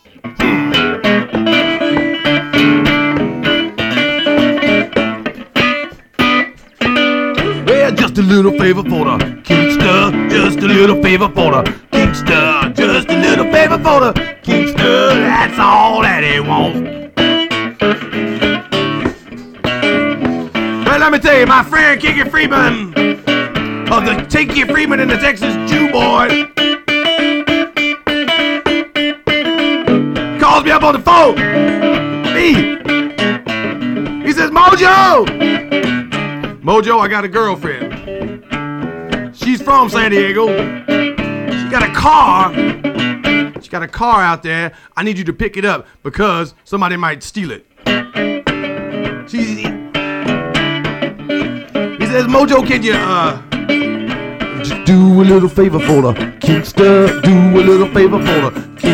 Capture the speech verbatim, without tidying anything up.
Well, just a little favor for the Kinkster. Just a little favor for the Kinkster. Just a little favor for the Kinkster. That's all that he wants. Well, let me tell you, my friend Kinky Freeman of the Tinky Freeman and the Texas Jew Boy calls me up on the phone. Me. He says, Mojo! Mojo, I got a girlfriend. She's from San Diego. She got a car. She got a car out there. I need you to pick it up because somebody might steal it. She, he says, Mojo, can you, uh, just do a little favor for the Kinkster. Do a little favor for the